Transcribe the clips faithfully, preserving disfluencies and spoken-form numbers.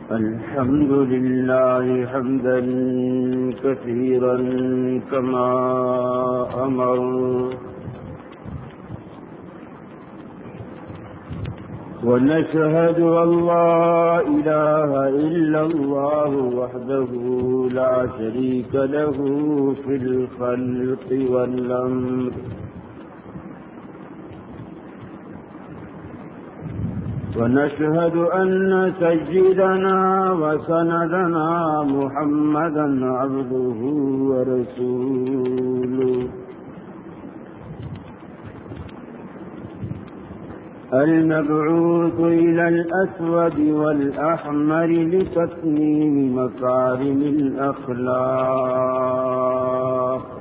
الحمد لله حمدا كثيرا كما أمر ونشهد أن لا إله إلا الله وحده لا شريك له في الخلق والأمر ونشهد أن سيدنا وسندنا محمدا عبده ورسوله المبعوث إلى الأسود والأحمر لتتميم مكارم الأخلاق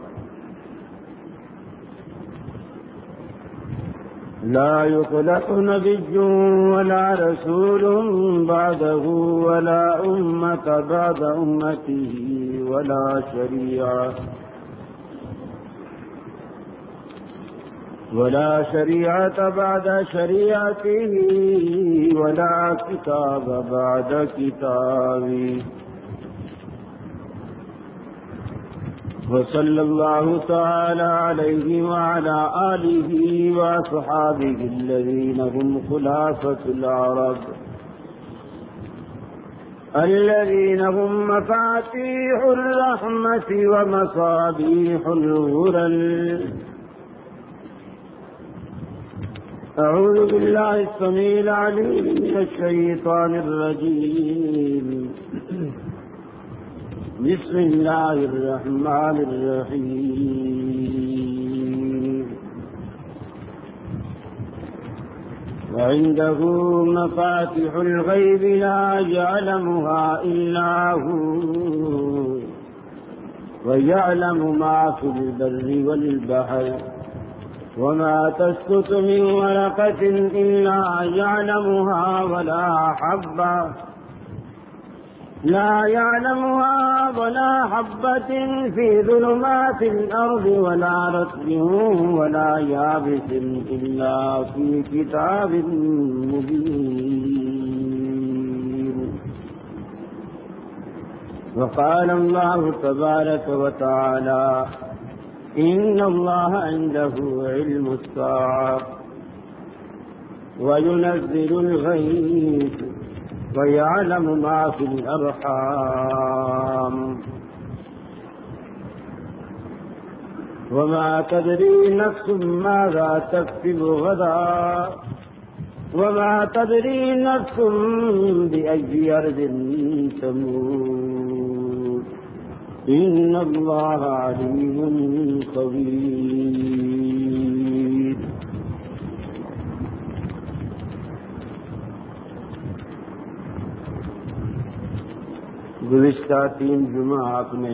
لا يخلق نبي ولا رسول بعده ولا أمة بعد أمته ولا شريعة ولا شريعة بعد شريعته ولا كتاب بعد كتابه وصلى الله تعالى عليه وعلى آله وأصحابه الذين هم خلافة العرب الذين هم مفاتيح الرحمة ومصابيح الغرل. أعوذ بالله السميع العليم من الشيطان الرجيم. بسم الله الرحمن الرحيم. وعنده مفاتح الغيب لا يعلمها إلا هو ويعلم ما في البر والبحر وما تسقط من ورقة إلا يعلمها ولا حبة لا يعلمها ولا حبة في ظلمات الأرض ولا رطب ولا يابس إلا في كتاب مبين. وقال الله تبارك وتعالى إن الله عنده علم الساعة وينزل الغيث ويعلم ما في الأرحام وما تدري نفس ماذا تكسب غدا وما تدري نفس بأي أرض تموت إن الله عليم خبير. گزشتہ تین جمعہ آپ نے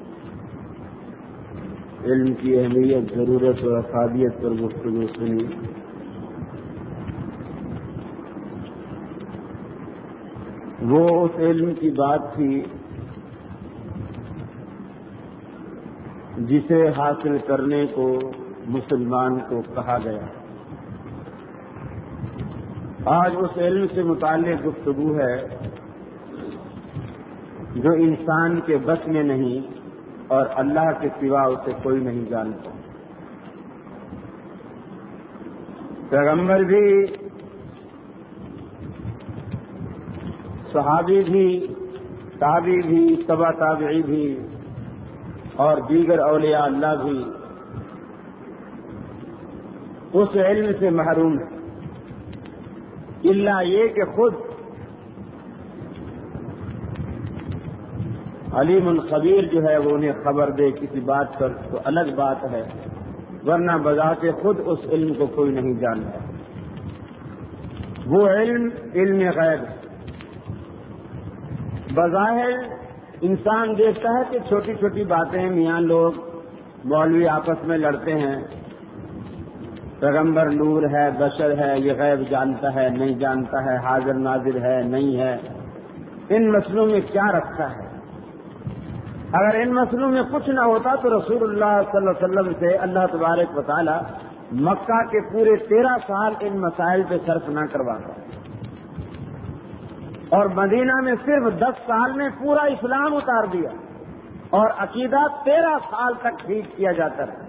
علم کی اہمیت، ضرورت اور افادیت پر گفتگو سنی. وہ اس علم کی بات تھی جسے حاصل کرنے کو مسلمان کو کہا گیا. آج اس علم سے متعلق گفتگو ہے جو انسان کے بس میں نہیں اور اللہ کے سوا اسے کوئی نہیں جانتا. پیغمبر بھی، صحابی بھی، تابعی بھی، تبع تابعی بھی اور دیگر اولیاء اللہ بھی اس علم سے محروم ہے، الا یہ کہ خود علیم الخبیر جو ہے وہ انہیں خبر دے کسی بات پر تو الگ بات ہے، ورنہ بذات خود اس علم کو کوئی نہیں جانتا. وہ علم علم غیب. بظاہر انسان دیکھتا ہے کہ چھوٹی چھوٹی باتیں میاں لوگ مولوی آپس میں لڑتے ہیں، پیغمبر نور ہے، بشر ہے، یہ غیب جانتا ہے نہیں جانتا ہے، حاضر ناظر ہے نہیں ہے. ان مسئلوں میں کیا رکھا ہے؟ اگر ان مسئلوں میں کچھ نہ ہوتا تو رسول اللہ صلی اللہ علیہ وسلم سے اللہ تبارک و تعالی مکہ کے پورے تیرہ سال ان مسائل پہ صرف نہ کرواتا اور مدینہ میں صرف دس سال میں پورا اسلام اتار دیا اور عقیدہ تیرہ سال تک ٹھیک کیا جاتا رہا،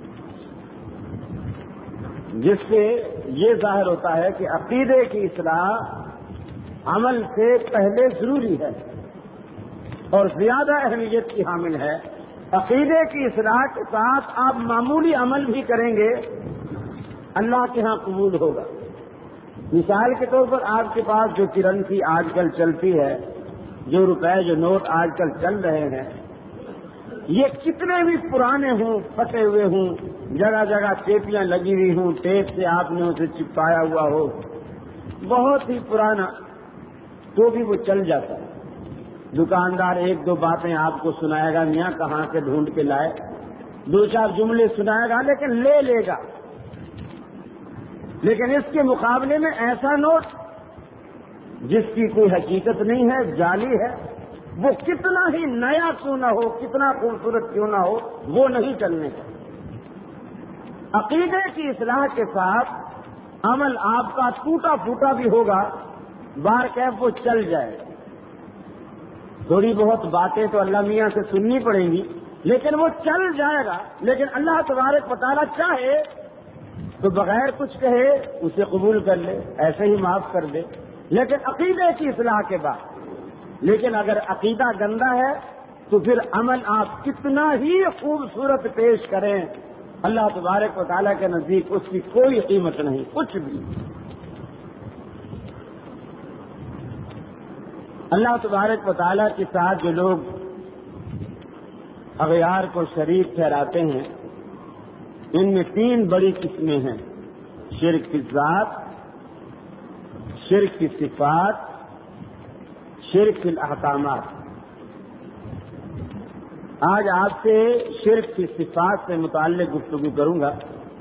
جس سے یہ ظاہر ہوتا ہے کہ عقیدے کی اصلاح عمل سے پہلے ضروری ہے اور زیادہ اہمیت کی حامل ہے۔ عقیدے کی اصلاح کے ساتھ آپ معمولی عمل بھی کریں گے، اللہ کے ہاں قبول ہوگا۔ مثال کے طور پر آپ کے پاس جو کرنسی آج کل چلتی ہے، جو روپے جو نوٹ آج کل چل رہے ہیں، یہ کتنے بھی پرانے ہوں، پھٹے ہوئے ہوں، جگہ جگہ ٹیپیاں لگی ہوئی ہوں، ٹیپ سے آپ نے اسے چپکایا ہوا ہو، بہت ہی پرانا، تو بھی وہ چل جاتا ہے۔ دکاندار ایک دو باتیں آپ کو سنائے گا، میاں کہاں سے ڈھونڈ کے لائے، دو چار جملے سنائے گا، لیکن لے لے گا۔ لیکن اس کے مقابلے میں ایسا نوٹ جس کی کوئی حقیقت نہیں ہے، جعلی ہے، وہ کتنا ہی نیا کیوں نہ ہو، کتنا خوبصورت کیوں نہ ہو، وہ نہیں چلنے کا۔ عقیدے کی اصلاح کے ساتھ عمل آپ کا ٹوٹا پھوٹا بھی ہوگا، بار کیف وہ چل جائے گا۔ تھوڑی بہت باتیں تو اللہ میاں سے سننی پڑیں گی، لیکن وہ چل جائے گا۔ لیکن اللہ تبارک و تعالیٰ چاہے تو بغیر کچھ کہے اسے قبول کر لے، ایسے ہی معاف کر دے، لیکن عقیدے کی اصلاح کے بعد۔ لیکن اگر عقیدہ گندا ہے تو پھر عمل آپ کتنا ہی خوبصورت پیش کریں، اللہ تبارک و تعالیٰ کے نزدیک اس کی کوئی قیمت نہیں، کچھ بھی۔ اللہ تبارک و تعالیٰ کے ساتھ جو لوگ اغیار کو شریک ٹھہراتے ہیں، ان میں تین بڑی قسمیں ہیں: شرک کی ذات، شرک کی صفات، شرک کی الاحکامات۔ آج آپ سے شرک کی صفات سے متعلق گفتگو کروں گا۔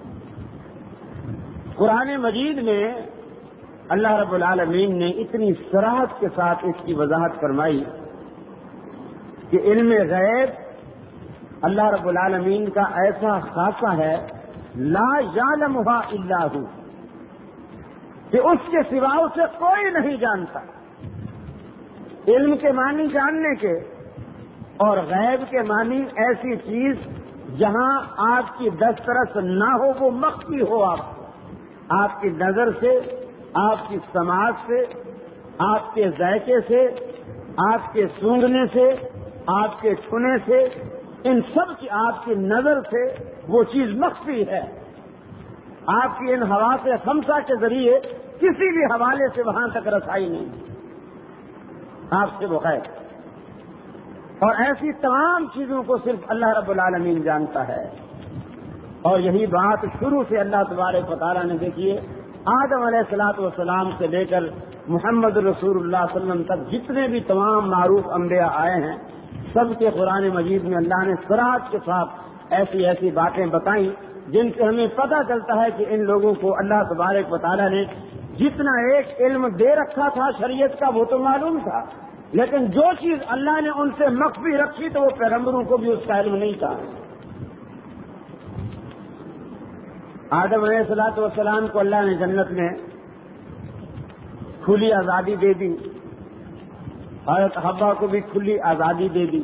قرآن مجید میں اللہ رب العالمین نے اتنی صراحت کے ساتھ اس کی وضاحت فرمائی کہ علم غیب اللہ رب العالمین کا ایسا خاصہ ہے، لا یعلمھا الا ھو، کہ اس کے سوا اسے کوئی نہیں جانتا۔ علم کے معنی جاننے کے، اور غیب کے معنی ایسی چیز جہاں آپ کی دسترس نہ ہو، وہ مخفی ہو، آپ کو آپ کی نظر سے، آپ کی سماعت سے، آپ کے ذائقے سے، آپ کے سونگھنے سے، آپ کے چھونے سے، ان سب کی آپ کی نظر سے وہ چیز مخفی ہے۔ آپ کی ان حواس خمسہ کے ذریعے کسی بھی حوالے سے وہاں تک رسائی نہیں، آپ سے بغیر۔ اور ایسی تمام چیزوں کو صرف اللہ رب العالمین جانتا ہے۔ اور یہی بات شروع سے اللہ تبارک و تعالیٰ نے دیکھیے، آدم علیہ الصلوۃ والسلام سے لے کر محمد رسول اللہ صلی اللہ علیہ وسلم تک جتنے بھی تمام معروف انبیاء آئے ہیں، سب کے قرآن مجید میں اللہ نے صراحت کے ساتھ ایسی ایسی باتیں بتائیں جن سے ہمیں پتہ چلتا ہے کہ ان لوگوں کو اللہ تبارک و تعالیٰ نے جتنا ایک علم دے رکھا تھا شریعت کا وہ تو معلوم تھا، لیکن جو چیز اللہ نے ان سے مخفی رکھی تو وہ پیغمبروں کو بھی اس کا علم نہیں تھا۔ آدم علیہ الصلوۃ والسلام کو اللہ نے جنت میں کھلی آزادی دے دی، حضرت حوا کو بھی کھلی آزادی دے دی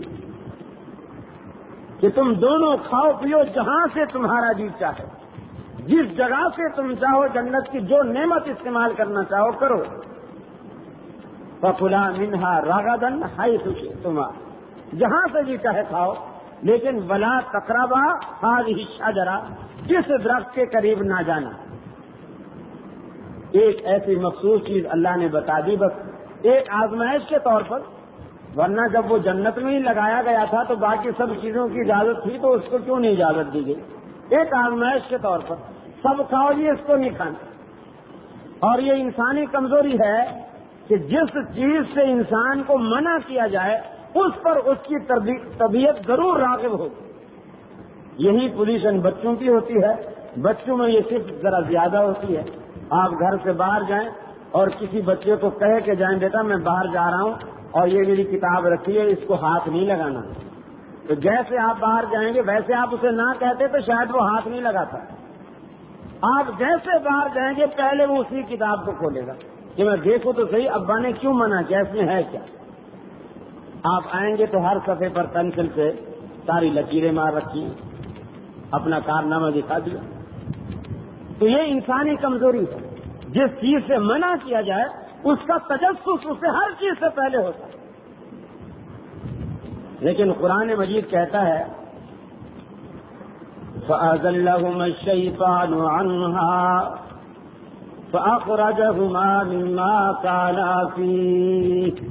کہ تم دونوں کھاؤ پیو جہاں سے تمہارا جی چاہے، جس جگہ سے تم چاہو جنت کی جو نعمت استعمال کرنا چاہو کرو۔ فَكُلَا مِنْهَا رَغَدًا حَيْثُ شِئْتُمَا، جہاں سے جی چاہے کھاؤ، لیکن وَلَا تَقْرَبَا هَٰذِهِ الشَّجَرَةَ، جس درخت کے قریب نہ جانا۔ ایک ایسی مخصوص چیز اللہ نے بتا دی، بس ایک آزمائش کے طور پر، ورنہ جب وہ جنت میں ہی لگایا گیا تھا تو باقی سب چیزوں کی اجازت تھی، تو اس کو کیوں نہیں اجازت دی گئی؟ ایک آزمائش کے طور پر سب کھاؤ، یہ اس کو نہیں کھانا۔ اور یہ انسانی کمزوری ہے کہ جس چیز سے انسان کو منع کیا جائے اس پر اس کی طبیعت ضرور راغب ہوگی۔ یہی پوزیشن بچوں کی ہوتی ہے، بچوں میں یہ صرف ذرا زیادہ ہوتی ہے۔ آپ گھر سے باہر جائیں اور کسی بچے کو کہہ کے جائیں بیٹا میں باہر جا رہا ہوں اور یہ میری کتاب رکھی ہے، اس کو ہاتھ نہیں لگانا، تو جیسے آپ باہر جائیں گے ویسے آپ اسے نہ کہتے تو شاید وہ ہاتھ نہیں لگاتا۔ آپ جیسے باہر جائیں گے پہلے وہ اسی کتاب کو کھولے گا، کہ میں دیکھوں تو صحیح ابا نے کیوں منع کیا، اس میں ہے کیا؟ آپ آئیں گے تو ہر صفحے پر پینسل سے ساری لکیریں مار رکھی ہیں، اپنا کارنامہ دکھا دیا. تو یہ انسانی کمزوری ہے، جس چیز سے منع کیا جائے اس کا تجسس اس سے ہر چیز سے پہلے ہوتا ہے. لیکن قرآن مجید کہتا ہے فَأَزَلَّهُمَا الشَّيْطَانُ عَنْهَا فَأَخْرَجَهُمَا مِمَّا كَانَا فِيهِ.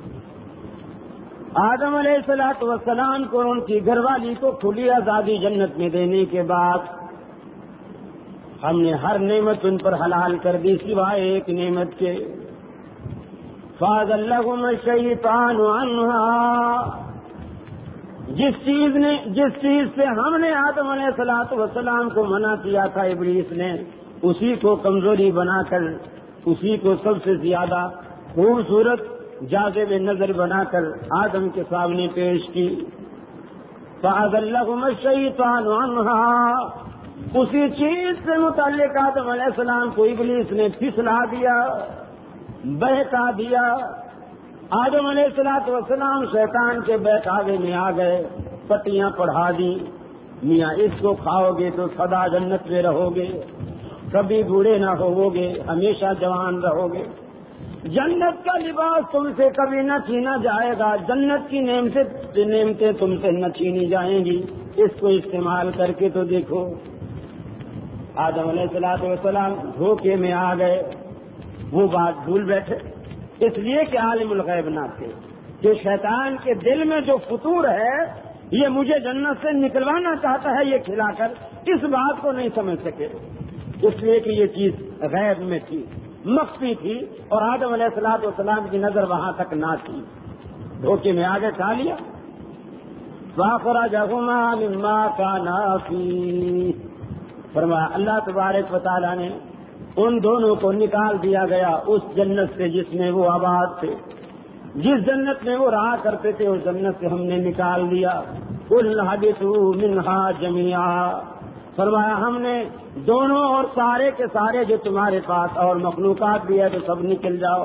آدم علیہ الصلوۃ والسلام کو ان کی گھر والی کو کھلی آزادی جنت میں دینے کے بعد ہم نے ہر نعمت ان پر حلال کر دی سوائے ایک نعمت کے. فَأَزَلَّهُمَا الشَّيْطَانُ عَنْهَا، جس چیز نے جس چیز سے ہم نے آدم علیہ الصلوۃ والسلام کو منع کیا تھا ابلیس نے اسی کو کمزوری بنا کر، اسی کو سب سے زیادہ خوبصورت جاذب نظر بنا کر آدم کے سامنے پیش کی. فَأَزَلَّهُمَا الشَّيْطَانُ عَنْهَا، اسی چیز سے متعلق آدم علیہ السلام کو ابلیس نے پھسلا دیا، بہکا دیا. آدم علیہ الصلوۃ والسلام شیطان کے بہکاوے میں آ گئے، پٹیاں پڑھا دی، میاں اس کو کھاؤ گے تو سدا جنت میں رہو گے، کبھی بوڑھے نہ ہوو گے، ہمیشہ جوان رہو گے، جنت کا لباس تم سے کبھی نہ چھینا جائے گا، جنت کی نعمتیں نعمتیں تم سے نہ چھینی جائیں گی، اس کو استعمال کر کے تو دیکھو. آدم علیہ الصلوۃ والسلام دھوکے میں آ گئے، وہ بات بھول بیٹھے، اس لیے کہ عالم الغیب نہ تھے کہ شیطان کے دل میں جو فطور ہے یہ مجھے جنت سے نکلوانا چاہتا ہے یہ کھلا کر، اس بات کو نہیں سمجھ سکے، اس لیے کہ یہ چیز غیب میں تھی، مخفی تھی، اور آدم علیہ الصلوۃ والسلام کی نظر وہاں تک نہ تھی. دھوکے میں آگے کھا لیا. فَأَخْرَجَهُمَا مِمَّا كَانَا فِيهِ، فرمایا اللہ تبارک و تعالیٰ نے ان دونوں کو نکال دیا گیا اس جنت سے جس میں وہ آباد تھے، جس جنت میں وہ رہا کرتے تھے اس جنت سے ہم نے نکال دیا. قُلْ اهْبِطُوا مِنْهَا جَمِيعًا، فرمایا ہم نے دونوں اور سارے کے سارے جو تمہارے پاس اور مخلوقات بھی ہے تو سب نکل جاؤ،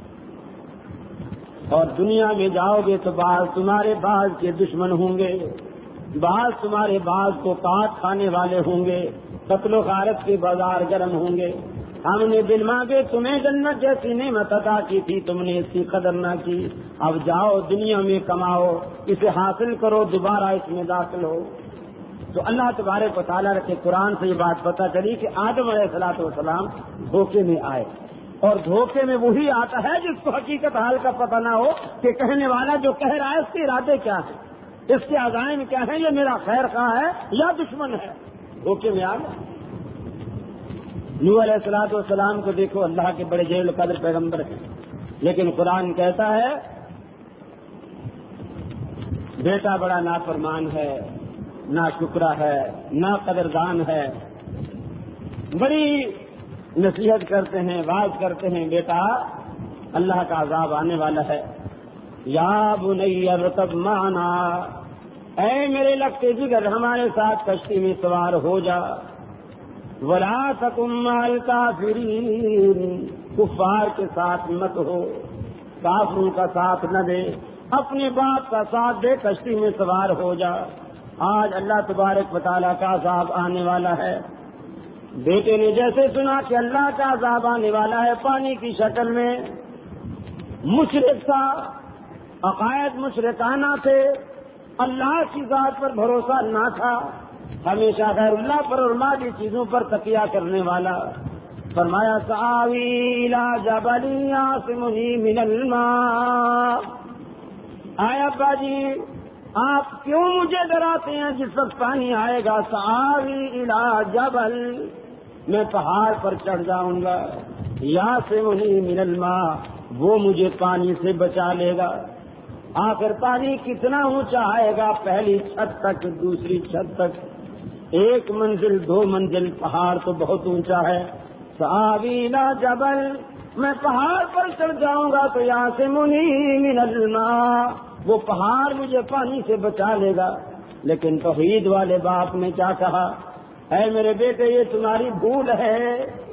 اور دنیا میں جاؤ گے تو بعض تمہارے بعض کے دشمن ہوں گے، بعض تمہارے بعض کو کاٹ کھانے والے ہوں گے، قتل و غارت کے بازار گرم ہوں گے. ہم نے دل مانگے تمہیں جنت جیسی نعمت عطا کی تھی، تم نے اس کی قدر نہ کی، اب جاؤ دنیا میں کماؤ، اسے حاصل کرو، دوبارہ اس میں داخل ہو. تو اللہ تبارک و تعالیٰ کے قرآن سے یہ بات پتہ چلی کہ آدم علیہ الصلوۃ والسلام دھوکے میں آئے، اور دھوکے میں وہی آتا ہے جس کو حقیقت حال کا پتہ نہ ہو کہ کہنے والا جو کہہ رہا ہے اس کے ارادے کیا ہیں، اس کے عزائم کیا ہیں، یہ میرا خیر خواہ ہے یا دشمن ہے. دھوکے میں آ گئے. نوح علیہ الصلوۃ والسلام کو دیکھو، اللہ کے بڑے جلیل القدر پیغمبر ہیں، لیکن قرآن کہتا ہے بیٹا بڑا نافرمان ہے، نا شکرا ہے، نا قدردان ہے. بڑی نصیحت کرتے ہیں، واعظ کرتے ہیں، بیٹا اللہ کا عذاب آنے والا ہے. یا بنی ارکب معنا، اے میرے لگتے جگر ہمارے ساتھ کشتی میں سوار ہو جا. ولا تکن مع الکافرین، کفار کے ساتھ مت ہو، کافروں کا ساتھ نہ دے، اپنے باپ کا ساتھ دے، کشتی میں سوار ہو جا. آج اللہ تبارک و تعالیٰ کا عذاب آنے والا ہے. بیٹے نے جیسے سنا کہ اللہ کا عذاب آنے والا ہے پانی کی شکل میں، مشرک تھا، عقائد مشرکانہ تھے، اللہ کی ذات پر بھروسہ نہ تھا، ہمیشہ غیر اللہ پر اور مادی چیزوں پر تکیہ کرنے والا. فرمایا سآوی الی جبل یعصمنی من الماء، آیا ابا جی آپ کیوں مجھے ڈراتے ہیں جس وقت پانی آئے گا؟ سآوی الی جبل، میں پہاڑ پر چڑھ جاؤں گا، یعصمنی من الماء، وہ مجھے پانی سے بچا لے گا. آخر پانی کتنا اونچا آئے گا؟ پہلی چھت تک، دوسری چھت تک، ایک منزل دو منزل، پہاڑ تو بہت اونچا ہے. سآوی الی جبل، میں پہاڑ پر چڑھ جاؤں گا تو یعصمنی من الماء، وہ پہاڑ مجھے پانی سے بچا لے گا. لیکن توحید والے باپ نے کیا کہا؟ اے میرے بیٹے یہ تمہاری بھول ہے،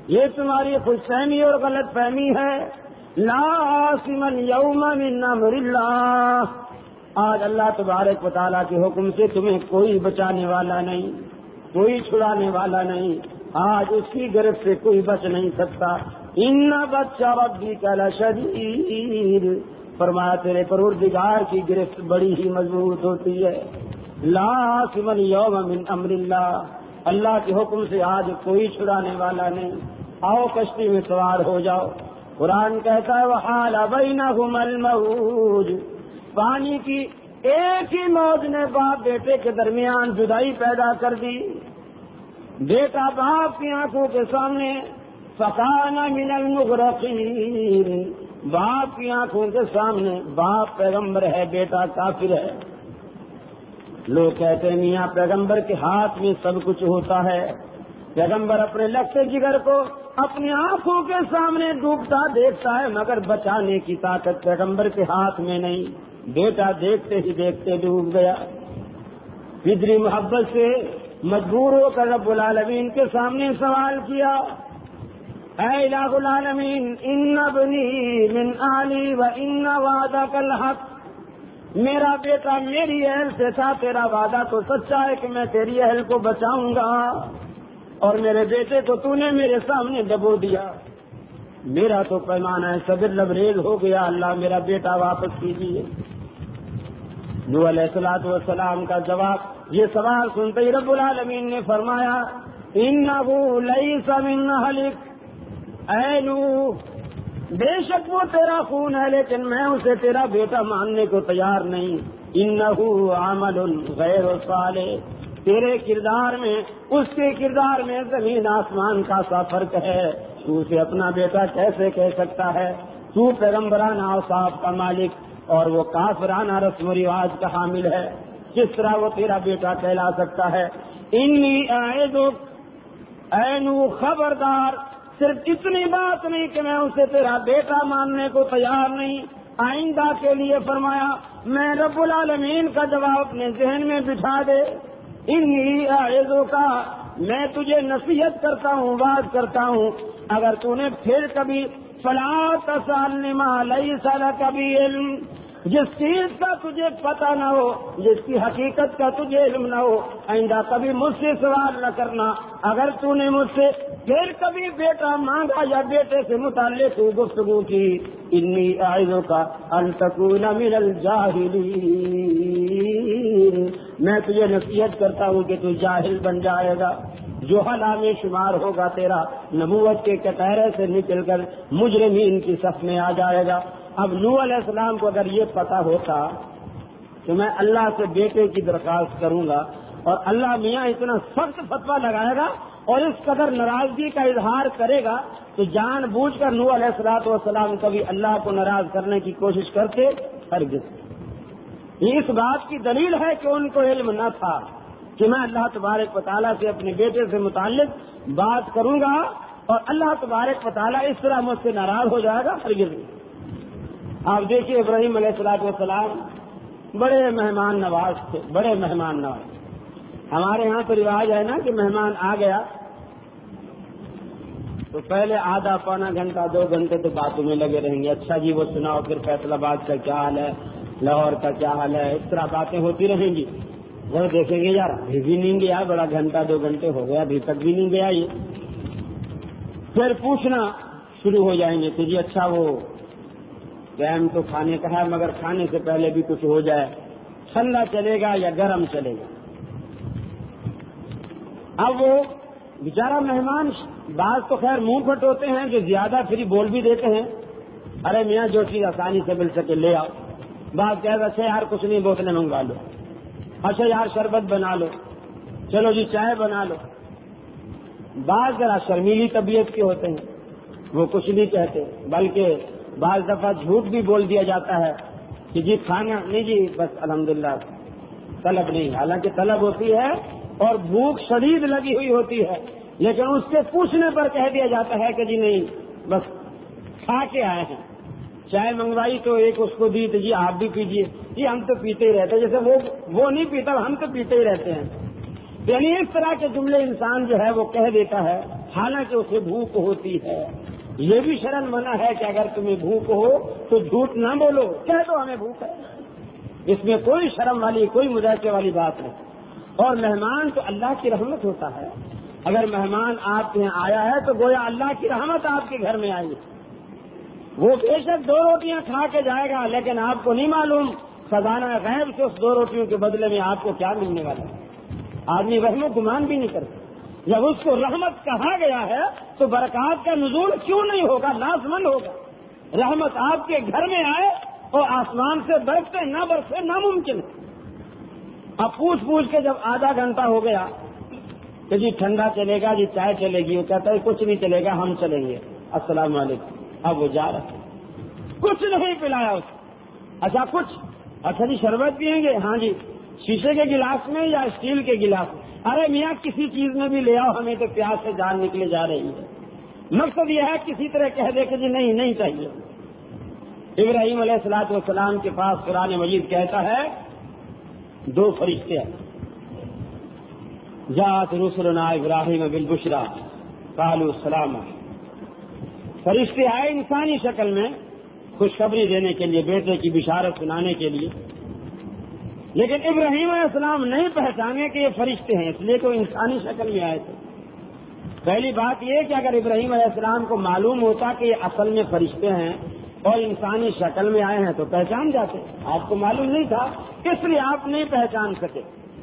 یہ تمہاری خوش فہمی اور غلط فہمی ہے. لا عاصم اليوم من امر اللہ. آج اللہ تبارک و تعالیٰ کے حکم سے تمہیں کوئی بچانے والا نہیں, کوئی چھڑانے والا نہیں. آج اس کی گرفت سے کوئی بچ نہیں سکتا. ان بطش ربک لشدید. فرمایا تیرے پروردگار کی گرفت بڑی ہی مضبوط ہوتی ہے. لا عاصم اليوم من امر اللہ. اللہ کے حکم سے آج کوئی چھڑانے والا نہیں. آؤ کشتی میں سوار ہو جاؤ. قرآن کہتا ہے وحال بینہما الموج. پانی کی ایک ہی موج نے باپ بیٹے کے درمیان جدائی پیدا کر دی. بیٹا باپ کی آنکھوں کے سامنے فکان من المغرقین. باپ کی آنکھوں کے سامنے باپ پیغمبر ہے, بیٹا کافر ہے. لوگ کہتے ہیں میاں پیغمبر کے ہاتھ میں سب کچھ ہوتا ہے. پیغمبر اپنے لگتے جگر کو اپنی آنکھوں کے سامنے ڈوبتا دیکھتا ہے, مگر بچانے کی طاقت پیغمبر کے ہاتھ میں نہیں. بیٹا دیکھتے ہی دیکھتے ڈوب گیا. فطری محبت سے مجبور ہو کر رب العالمین کے سامنے سوال کیا, اے الہ العالمین ان ابنی من اہلی و ان وعدک الحق. میرا بیٹا میری اہل سے تھا, تیرا وعدہ تو سچا ہے کہ میں تیری اہل کو بچاؤں گا, اور میرے بیٹے کو تو نے میرے سامنے دبو دیا. میرا تو پیمانہ ہے صبر لبریز ہو گیا. اللہ میرا بیٹا واپس کیجیے. نوح علیہ الصلوۃ والسلام کا جواب, یہ سوال سنتے ہی رب العالمین نے فرمایا انہ لیس من اہلک. اے نوح بے شک وہ تیرا خون ہے, لیکن میں اسے تیرا بیٹا ماننے کو تیار نہیں. انہ عمل غیر صالح. تیرے کردار میں اس کے کردار میں زمین آسمان کا سا فرق ہے. تو اسے اپنا بیٹا کیسے کہہ سکتا ہے؟ تو پیغمبرانہ اوصاف کا مالک اور وہ کافرانہ رسم و رواج کا حامل ہے. کس طرح وہ تیرا بیٹا کہلا سکتا ہے؟ انی اعظک. اے نوح خبردار, صرف اتنی بات نہیں کہ میں اسے تیرا بیٹا ماننے کو تیار نہیں, آئندہ کے لیے فرمایا میں رب العالمین کا جواب اپنے ذہن میں بٹھا دے. انی اعظک, میں تجھے نصیحت کرتا ہوں, بات کرتا ہوں, اگر تو نے پھر کبھی فلا تسألنی ما لیس لک بہ علم. جس چیز کا تجھے پتہ نہ ہو, جس کی حقیقت کا تجھے علم نہ ہو, آئندہ کبھی مجھ سے سوال نہ کرنا. اگر تو نے مجھ سے پھر کبھی بیٹا مانگا یا بیٹے سے متعلق گفتگو کی, انی اعظک ان تکون من الجاہلین. میں تجھے نصیحت کرتا ہوں کہ تو جاہل بن جائے گا, جوہلا میں شمار ہوگا, تیرا نبوت کے کٹہرے سے نکل کر مجرمین کی صف میں آ جائے گا. اب نوح علیہ السلام کو اگر یہ پتا ہوتا کہ میں اللہ سے بیٹے کی درخواست کروں گا اور اللہ میاں اتنا سخت فتویٰ لگائے گا اور اس قدر ناراضگی کا اظہار کرے گا, تو جان بوجھ کر نوح علیہ الصلوۃ والسلام کبھی اللہ کو ناراض کرنے کی کوشش کرتے؟ ہرگز. یہ اس بات کی دلیل ہے کہ ان کو علم نہ تھا کہ میں اللہ تبارک و تعالیٰ سے اپنے بیٹے سے متعلق بات کروں گا اور اللہ تبارک و تعالیٰ اس طرح مجھ سے ناراض ہو جائے گا. ہرگز نہیں. آپ دیکھیے ابراہیم علیہ الصلوۃ والسلام بڑے مہمان نواز تھے, بڑے مہمان نواز. ہمارے ہاں تو رواج ہے نا کہ مہمان آ گیا تو پہلے آدھا پونا گھنٹہ دو گھنٹے تو باتوں میں لگے رہیں گے. اچھا جی وہ سناؤ پھر فیصل آباد کا کیا حال ہے, لاہور کا کیا حال ہے, اس طرح باتیں ہوتی رہیں گی. وہ دیکھیں گے یار ابھی بھی نہیں گیا, بڑا گھنٹہ دو گھنٹے ہو گیا ابھی تک بھی نہیں گیا. یہ پھر پوچھنا شروع ہو جائیں گے کہ جی اچھا وہ ٹائم تو کھانے کا ہے مگر کھانے سے پہلے بھی کچھ ہو جائے, ٹھنڈا چلے گا یا گرم چلے گا. اب وہ بیچارہ مہمان بعض تو خیر منہ پھٹ ہوتے ہیں جو زیادہ فری بول بھی دیتے ہیں, ارے میاں جو چیز آسانی سے مل سکے لے آؤ. بعض کہہ اچھا یار کچھ نہیں بوتلیں منگوا لو, اچھا یار شربت بنا لو, چلو جی چائے بنا لو. بعض ذرا شرمیلی طبیعت کے ہوتے ہیں, وہ کچھ نہیں کہتے, بلکہ بعض دفعہ جھوٹ بھی بول دیا جاتا ہے کہ جی کھانا نہیں جی بس الحمدللہ طلب نہیں. حالانکہ طلب ہوتی ہے اور بھوک شدید لگی ہوئی ہوتی ہے, لیکن اس کے پوچھنے پر کہہ دیا جاتا ہے کہ جی نہیں بس کھا کے آئے ہیں. چائے منگوائی تو ایک اس کو دی تو جی آپ بھی پیجیے, جی ہم تو پیتے ہی رہتے ہیں, جیسے وہ وہ نہیں پیتا ہم تو پیتے ہی رہتے ہیں. یعنی اس طرح کے جملے انسان جو ہے وہ کہہ دیتا ہے, حالانکہ اسے بھوک ہوتی ہے. یہ بھی شرن منع ہے کہ اگر تمہیں بھوک ہو تو جھوٹ نہ بولو، کہہ دو ہمیں بھوک ہے. اس میں کوئی شرم والی کوئی مذاکرے والی بات نہیں. اور مہمان تو اللہ کی رحمت ہوتا ہے. اگر مہمان آپ کے یہاں آیا ہے تو گویا اللہ کی رحمت آپ کے گھر میں آئی ہے. وہ بے شک دو روٹیاں کھا کے جائے گا، لیکن آپ کو نہیں معلوم خزانہ غیب سے اس دو روٹیوں کے بدلے میں آپ کو کیا ملنے والا ہے. آدمی وہم و گمان بھی نہیں کرتا. جب اس کو رحمت کہا گیا ہے تو برکات کا نزول کیوں نہیں ہوگا، لازمن ہوگا. رحمت آپ کے گھر میں آئے اور آسمان سے برسے نہ برسے ناممکن ہے. اب پوچھ پوچھ کے جب آدھا گھنٹہ ہو گیا کہ جی ٹھنڈا چلے گا، جی چائے چلے گی، وہ کہتا ہے کچھ نہیں چلے گا، ہم چلیں گے، السلام علیکم. اب وہ جا رہا ہے، کچھ نہیں پلایا اس کو. اچھا کچھ، اچھا جی شربت پیئیں گے، ہاں جی، شیشے کے گلاس میں یا اسٹیل کے گلاس میں؟ ارے میاں کسی چیز میں بھی لے آؤ، ہمیں تو پیاس سے جان نکلے جا رہی ہے. مقصد یہ ہے کسی طرح کہہ دے کہ جی نہیں نہیں چاہیے. ابراہیم علیہ الصلوۃ والسلام کے پاس قرآن مجید کہتا ہے دو فرشتے ہیں. جاءت رسلنا ابراہیم بالبشرا قالوا سلاما. فرشتے آئے انسانی شکل میں خوشخبری دینے کے لیے، بیٹے کی بشارت سنانے کے لیے. لیکن ابراہیم علیہ السلام نہیں پہچانے کہ یہ فرشتے ہیں، اس لیے کہ وہ انسانی شکل میں آئے تھے. پہلی بات یہ کہ اگر ابراہیم علیہ السلام کو معلوم ہوتا کہ یہ اصل میں فرشتے ہیں اور انسانی شکل میں آئے ہیں تو پہچان جاتے. آپ کو معلوم نہیں تھا، اس لیے آپ نہیں پہچان سکے.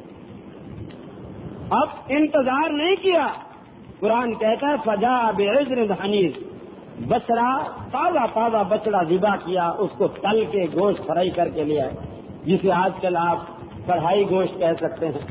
اب انتظار نہیں کیا. قرآن کہتا ہے فجاء بعجل حنیذ، بچڑا تازہ تازہ بچڑا ذبح کیا، اس کو تل کے گوشت فرائی کر کے لے آئے، جسے آج کل آپ کڑھائی گوشت کہہ سکتے ہیں.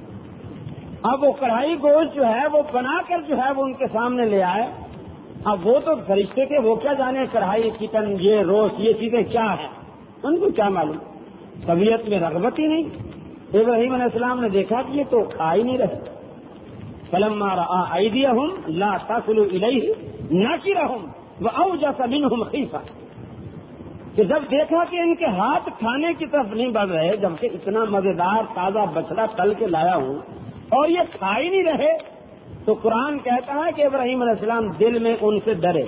اب وہ کڑھائی گوشت جو ہے وہ بنا کر جو ہے وہ ان کے سامنے لے آئے. اب وہ تو فرشتے تھے، وہ کیا جانے کڑھائی چکن یہ روسٹ یہ چیزیں کیا ہیں، ان کو کیا معلوم. طبیعت میں رغبت ہی نہیں. ابراہیم علیہ السلام نے دیکھا کہ یہ تو کھا ہی نہیں رہے. فلما رأى أيديهم لا تصل إليه نكرهم وأوجس منهم خيفة. کہ جب دیکھا کہ ان کے ہاتھ کھانے کی طرف نہیں بڑھ رہے، جبکہ اتنا مزیدار تازہ بچڑا تل کے لایا ہوں اور یہ کھا ہی نہیں رہے، تو قرآن کہتا ہے کہ ابراہیم علیہ السلام دل میں ان سے ڈرے.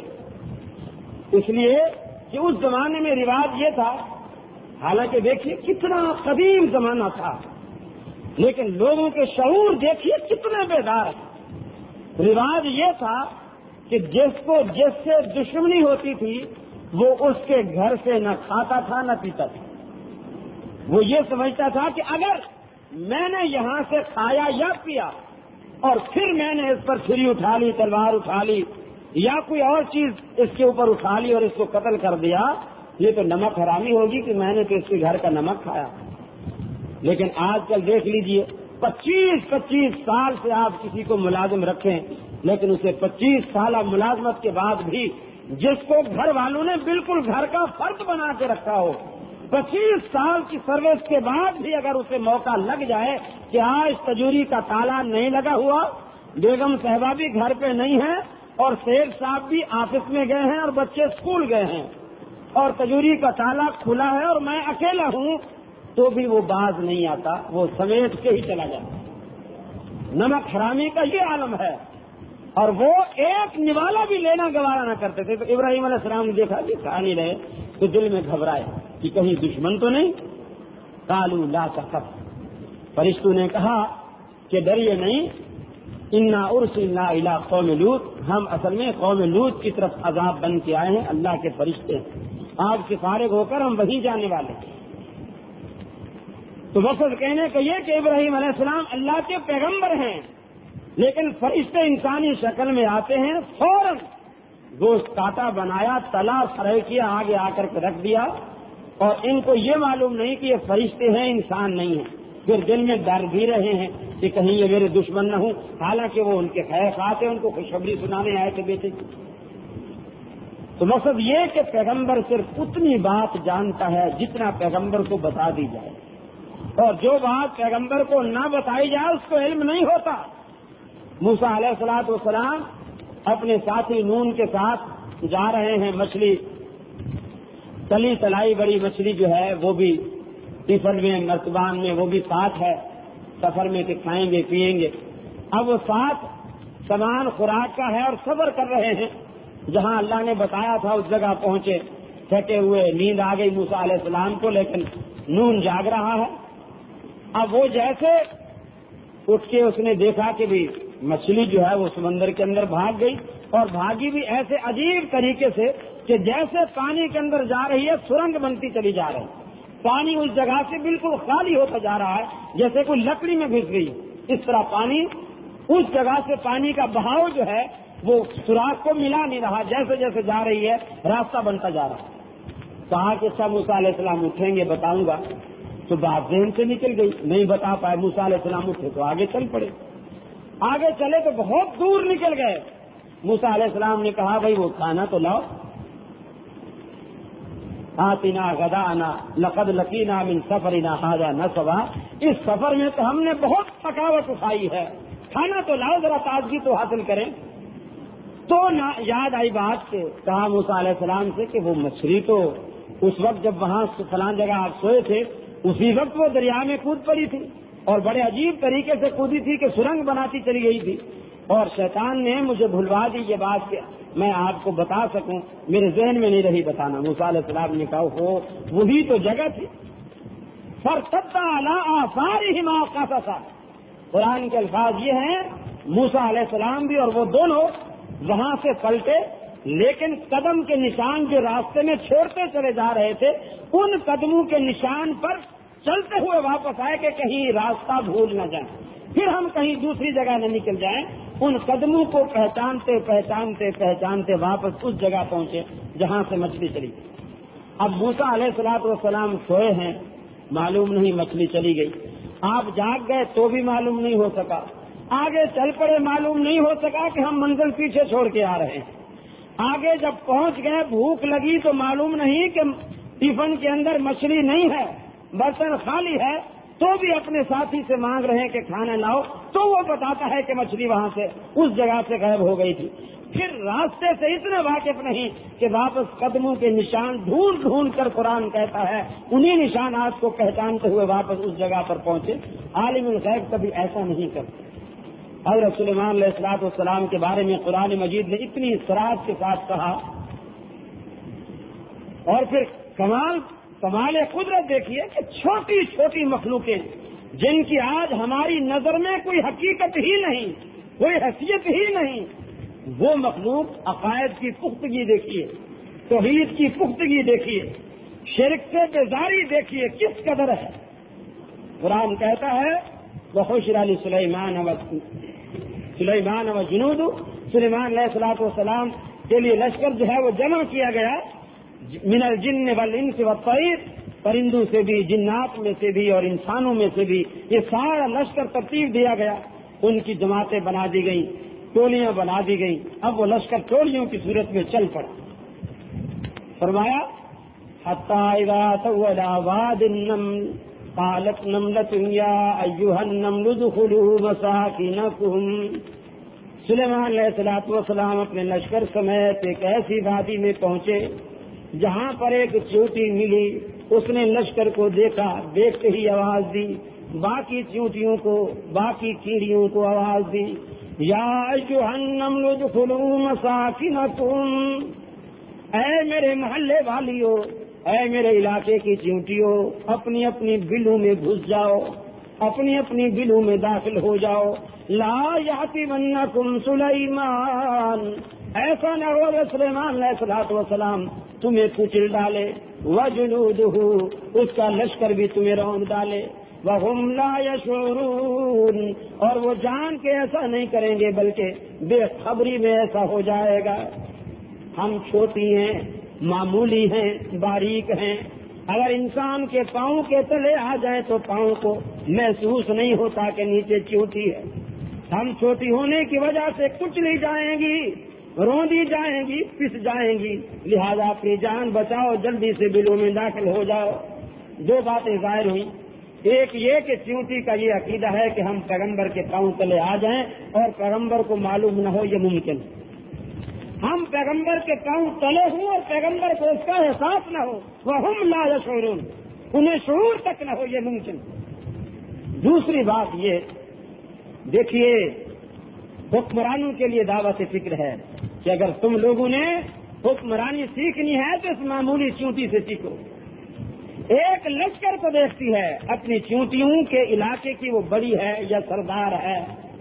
اس لیے کہ اس زمانے میں رواج یہ تھا، حالانکہ دیکھیے کتنا قدیم زمانہ تھا، لیکن لوگوں کے شعور دیکھیے کتنے بیدار ہیں. رواج یہ تھا کہ جس کو جس سے دشمنی ہوتی تھی وہ اس کے گھر سے نہ کھاتا تھا نہ پیتا تھا. وہ یہ سمجھتا تھا کہ اگر میں نے یہاں سے کھایا یا پیا اور پھر میں نے اس پر چھری اٹھا لی، تلوار اٹھا لی یا کوئی اور چیز اس کے اوپر اٹھا لی اور اس کو قتل کر دیا، یہ تو نمک حرامی ہوگی کہ میں نے تو اس کے گھر کا نمک کھایا. لیکن آج کل دیکھ لیجئے پچیس پچیس سال سے آپ کسی کو ملازم رکھیں، لیکن اسے پچیس سالہ ملازمت کے بعد بھی جس کو گھر والوں نے بالکل گھر کا فرد بنا کے رکھا ہو، پچیس سال کی سروس کے بعد بھی اگر اسے موقع لگ جائے کہ آج تجوری کا تالا نہیں لگا ہوا، بیگم صاحبہ بھی گھر پہ نہیں ہے اور سیٹ صاحب بھی آفس میں گئے ہیں اور بچے اسکول گئے ہیں اور تجوری کا تالا کھلا ہے اور میں اکیلا ہوں، تو بھی وہ باز نہیں آتا، وہ سمیٹ کے ہی چلا جاتا. نمک حرامی کا یہ عالم ہے. اور وہ ایک نوالا بھی لینا گوارا نہ کرتے تھے. تو ابراہیم علیہ السلام نے دیکھا کہ کھا نہیں رہے تو دل میں گھبرائے کہ کہیں دشمن تو نہیں. قالوا لا تخف. فرشتوں نے کہا کہ ڈریے نہیں، انا ارسلنا الی قوم لوط، ہم اصل میں قوم لوط کی طرف عذاب بن کے آئے ہیں، اللہ کے فرشتے آپ سے فارغ ہو کر ہم وہیں جانے والے ہیں. تو مقصد کہنے کا یہ کہ ابراہیم علیہ السلام اللہ کے پیغمبر ہیں، لیکن فرشتے انسانی شکل میں آتے ہیں. فوراً گوشت کاٹا، بنایا، تلا، فرائی کیا، آگے آ کر کے رکھ دیا. اور ان کو یہ معلوم نہیں کہ یہ فرشتے ہیں، انسان نہیں ہیں. پھر دل میں ڈر بھی رہے ہیں کہ کہیں یہ میرے دشمن نہ ہوں، حالانکہ وہ ان کے خیر خواہ تھے، ان کو خوشخبری سنانے آئے تھے بیٹے. تو مقصد یہ کہ پیغمبر صرف اتنی بات جانتا ہے جتنا پیغمبر کو بتا دی جائے، اور جو بات پیغمبر کو نہ بتائی جائے اس کو علم نہیں ہوتا. موسیٰ علیہ الصلوۃ والسلام اپنے ساتھی نون کے ساتھ جا رہے ہیں، مچھلی تلی تلائی بڑی مچھلی جو ہے وہ بھی ٹفن میں مرتبان میں وہ بھی ساتھ ہے، سفر میں کہ کھائیں گے پیئیں گے. اب وہ ساتھ سامان خوراک کا ہے اور صبر کر رہے ہیں. جہاں اللہ نے بتایا تھا اس جگہ پہنچے. تھکے ہوئے نیند آ گئی موسیٰ علیہ السلام کو, لیکن نون جاگ رہا ہے. اب وہ جیسے اٹھ کے اس نے دیکھا کہ بھی مچھلی جو ہے وہ سمندر کے اندر بھاگ گئی, اور بھاگی بھی ایسے عجیب طریقے سے کہ جیسے پانی کے اندر جا رہی ہے سرنگ بنتی چلی جا رہی. پانی اس جگہ سے بالکل خالی ہوتا جا رہا ہے جیسے کوئی لکڑی میں گھس گئی. اس طرح پانی اس جگہ سے پانی کا بہاؤ جو ہے وہ سوراخ کو ملا نہیں رہا, جیسے جیسے جا رہی ہے راستہ بنتا جا رہا. کہا کہ سب موسیٰ علیہ السلام اٹھیں گے بتاؤں گا, تو بات ذہن سے نکل گئی, نہیں بتا پائے. موسیٰ علیہ السلام اٹھے تو آگے چل پڑے. آگے چلے تو بہت دور نکل گئے. موسیٰ علیہ السلام نے کہا بھائی وہ کھانا تو لاؤ. آتنا غدانا لقد لقینا من سفرنا ھذا نصبا, اس سفر میں تو ہم نے بہت تھکاوٹ اٹھائی ہے, کھانا تو لاؤ ذرا تازگی تو حاصل کریں. تو یاد آئی بات سے کہا موسیٰ علیہ السلام سے کہ وہ مچھلی تو اس وقت جب وہاں فلان جگہ آپ سوئے تھے اسی وقت وہ دریا میں کود پڑی تھی, اور بڑے عجیب طریقے سے کودی تھی کہ سرنگ بناتی چلی گئی تھی, اور شیطان نے مجھے بھلوا دی یہ بات کہ میں آپ کو بتا سکوں, میرے ذہن میں نہیں رہی بتانا. موسیٰ علیہ السلام نے کہا ہو وہی تو جگہ تھی. فارتد علی آثارہما قصصا, قرآن کے الفاظ یہ ہیں موسیٰ علیہ السلام بھی اور وہ دونوں وہاں سے پلٹے, لیکن قدم کے نشان جو راستے میں چھوڑتے چلے جا رہے تھے ان قدموں کے نشان پر چلتے ہوئے واپس آئے کہ کہیں راستہ بھول نہ جائیں, پھر ہم کہیں دوسری جگہ نہ نکل جائیں. ان قدموں کو پہچانتے پہچانتے پہچانتے واپس اس جگہ پہنچے جہاں سے مچھلی چلی. اب موسیٰ علیہ الصلوۃ والسلام سوئے ہیں, معلوم نہیں مچھلی چلی گئی. آپ جاگ گئے تو بھی معلوم نہیں ہو سکا. آگے چل پڑے, معلوم نہیں ہو سکا کہ ہم منزل پیچھے چھوڑ کے آ رہے ہیں. آگے جب پہنچ گئے بھوک لگی تو معلوم نہیں کہ ٹفن کے اندر مچھلی نہیں ہے, برتن خالی ہے, تو بھی اپنے ساتھی سے مانگ رہے ہیں کہ کھانا لاؤ, تو وہ بتاتا ہے کہ مچھلی وہاں سے اس جگہ سے غائب ہو گئی تھی. پھر راستے سے اتنا واقف نہیں کہ واپس قدموں کے نشان ڈھونڈ ڈھونڈ کر قرآن کہتا ہے انہی نشانات کو پہچانتے ہوئے واپس اس جگہ پر پہنچے. عالم الغیب کبھی ایسا نہیں کرتے. حضرت سلیمان علیہ الصلوۃ والسلام کے بارے میں قرآن مجید نے اتنی صراحت کے ساتھ کہا, اور پھر کمال کمال قدرت دیکھیے کہ چھوٹی چھوٹی مخلوقیں جن کی آج ہماری نظر میں کوئی حقیقت ہی نہیں, کوئی حیثیت ہی نہیں, وہ مخلوق عقائد کی پختگی دیکھیے, توحید کی پختگی دیکھیے, شرک سے بیزاری دیکھیے کس قدر ہے. قرآن کہتا ہے وَحُشِرَ لِسُلَيْمَانَ سلیمان و جنود, سلیمان علیہ الصلوۃ والسلام کے لیے لشکر جو ہے وہ جمع کیا گیا, من الجن والانس والطیر, پرندوں سے بھی, جنات میں سے بھی اور انسانوں میں سے بھی, یہ سارا لشکر ترتیب دیا گیا. ان کی جماعتیں بنا دی گئیں, ٹولیاں بنا دی گئیں. اب وہ لشکر ٹولیوں کی صورت میں چل پڑا. فرمایا حتی اذا سودا واد النمل قالت نملۃ یا ایھا النمل ادخلوا مساکنکم. سلیمان علیہ الصلوۃ والسلام اپنے لشکر سمیت ایک ایسی وادی میں پہنچے جہاں پر ایک چیونٹی ملی. اس نے لشکر کو دیکھا, دیکھتے ہی آواز دی, باقی چیونٹیوں کو, باقی کیڑیوں کو آواز دی, یا ایھا النمل ادخلوا مساکنکم, اے میرے محلے والیو, اے میرے علاقے کی چیونٹیوں, اپنی اپنی بلوں میں گھس جاؤ, اپنی اپنی بلوں میں داخل ہو جاؤ. لا یأتمنکم سلیمان, ایسا نہ ہو کہ سلیمان علیہ الصلوۃ والسلام تمہیں کچل ڈالے, وجنودہ, اس کا لشکر بھی تمہیں رون ڈالے, وہم لا یشعرون, اور وہ جان کے ایسا نہیں کریں گے بلکہ بے خبری میں ایسا ہو جائے گا. ہم چھوٹی ہیں, معمولی ہیں, باریک ہیں, اگر انسان کے پاؤں کے تلے آ جائیں تو پاؤں کو محسوس نہیں ہوتا کہ نیچے چیونٹی ہے. ہم چھوٹی ہونے کی وجہ سے کچلی جائیں گی, روندی جائیں گی, پس جائیں گی, لہذا اپنی جان بچاؤ, جلدی سے بلوں میں داخل ہو جاؤ. دو باتیں ظاہر ہوئی, ایک یہ کہ چیونٹی کا یہ عقیدہ ہے کہ ہم پیغمبر کے پاؤں تلے آ جائیں اور پیغمبر کو معلوم نہ ہو, یہ ممکن. ہم پیغمبر کے پاؤں تلے ہوں اور پیغمبر کو اس کا احساس نہ ہو, وہم لا یشعرون, انہیں شعور تک نہ ہو, یہ ممکن. دوسری بات یہ دیکھیے, حکمرانوں کے لیے دعوت فکر ہے کہ اگر تم لوگوں نے حکمرانی سیکھنی ہے تو اس معمولی چونٹی سے سیکھو. ایک لشکر کو دیکھتی ہے اپنی چونٹیوں کے علاقے کی وہ بڑی ہے یا سردار ہے